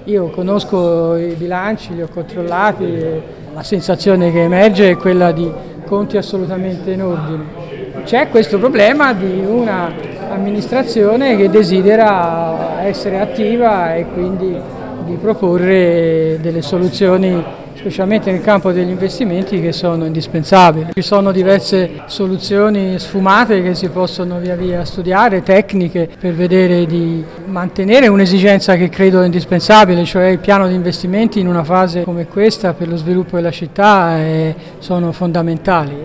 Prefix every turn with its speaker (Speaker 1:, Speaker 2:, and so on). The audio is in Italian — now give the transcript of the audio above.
Speaker 1: Io conosco i bilanci, li ho controllati e la sensazione che emerge è quella di conti assolutamente in ordine. C'è questo problema di una amministrazione che desidera essere attiva e quindi di proporre delle soluzioni, specialmente nel campo degli investimenti, che sono indispensabili. Ci sono diverse soluzioni sfumate che si possono via via studiare, tecniche, per vedere di mantenere un'esigenza che credo è indispensabile, cioè il piano di investimenti in una fase come questa per lo sviluppo della città sono fondamentali.